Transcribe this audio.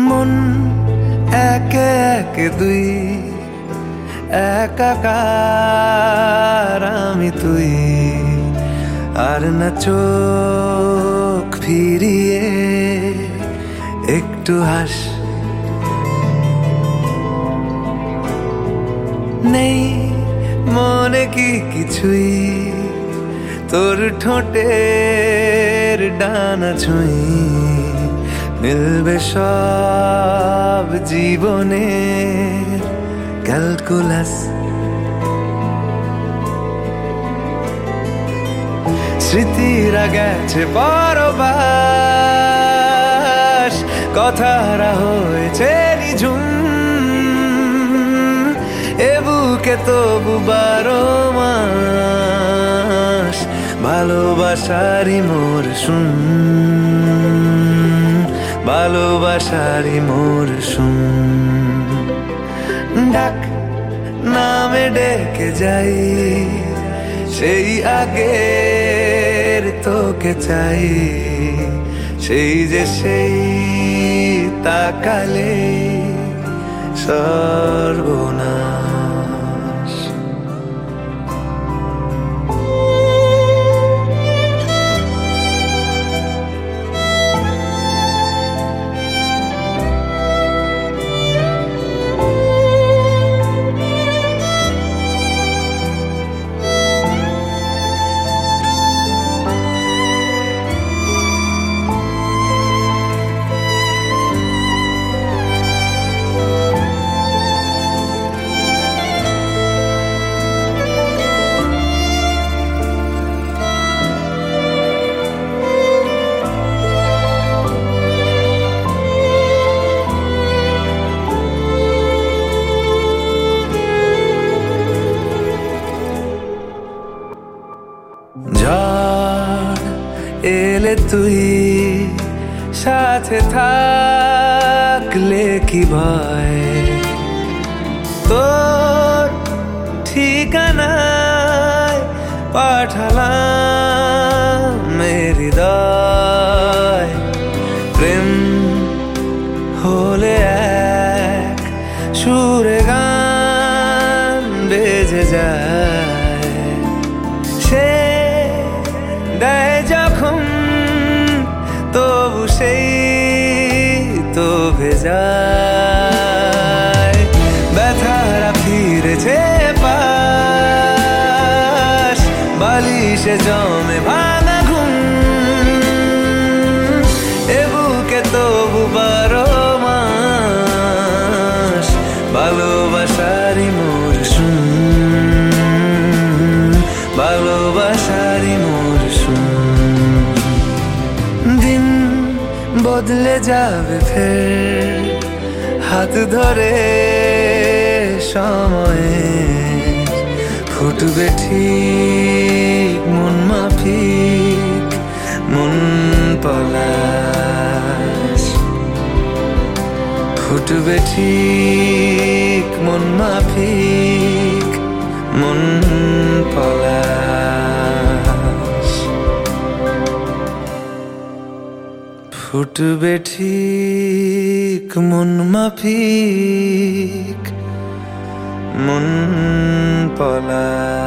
মন একে একে দুই, একাকার আমি তুই। আর না চোখ ফিরিয়ে একটু হাস, নেই মনে কি কিছুই, তোর ঠোঁটের ডানা ছুঁই। মিলবে সব জীবনের ক্যালকুলাস। স্মৃতিরা গেছে পরবাস, কথারা হয়েছে নিঝুম। এ বুকে তবু 12 মাস ভালোবাসারই মরশুম, ভালোবাসারই মরশুম। ডাক নামে ডেকে যাই, সেই আগের তোকে চাই। সেই যে সেই তাকালে সর্বনাশ। ঝড় এলে তুই সাথে থাকলে কি ভয়, তোর ঠিকানায় পাঠালাম হৃদয়। প্রেম হলে এক সুরে গান বেজে যায়, সে দেয় যখন তবু সেই তো ভেজায়। ব্যথারা ফিরেছে পাশ, বালিশে জমে ভাঙা ঘুম। এ বুকে তবু 12 মাস ভালোবাসারই মরশুম, ভালোবাসারই মরশুম। দিন বদলে যাবে ফের, হাত ধরে সময়ে ফুটবে ঠিক মন মাফিক মন পলাশ। ফুটবে ঠিক মন মাফিক মন পলাশ। ফুটবে ঠিক মন মাফিক মন পলাশ।